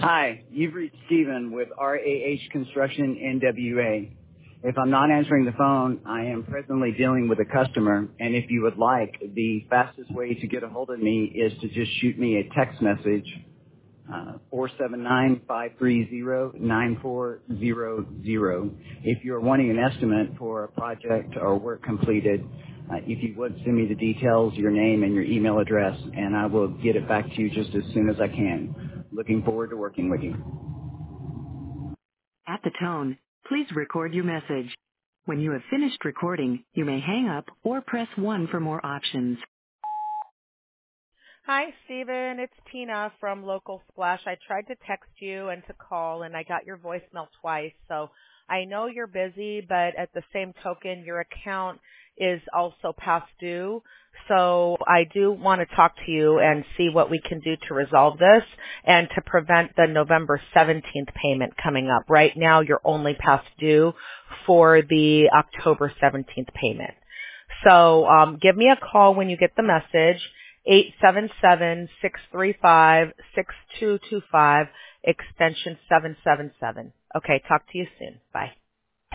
Hi, you've reached Stephen with RAH Construction NWA. If I'm not answering the phone, I am presently dealing with a customer, and if you would like, the fastest way to get a hold of me is to just shoot me a text message, 479-530-9400. If you're wanting an estimate for a project or work completed, if you would send me the details, your name and your email address, and I will get it back to you just as soon as I can. Looking forward to working with you. At the tone, please record your message. When you have finished recording, you may hang up or press 1 for more options. Hi, Stephen. It's Tina from Local Splash. I tried to text you and to call, and I got your voicemail twice. So I know you're busy, but at the same token, your account is also past due. So I do want to talk to you and see what we can do to resolve this and to prevent the November 17th payment coming up. Right now, you're only past due for the October 17th payment. So give me a call when you get the message, 877-635-6225, extension 777. Okay, talk to you soon. Bye.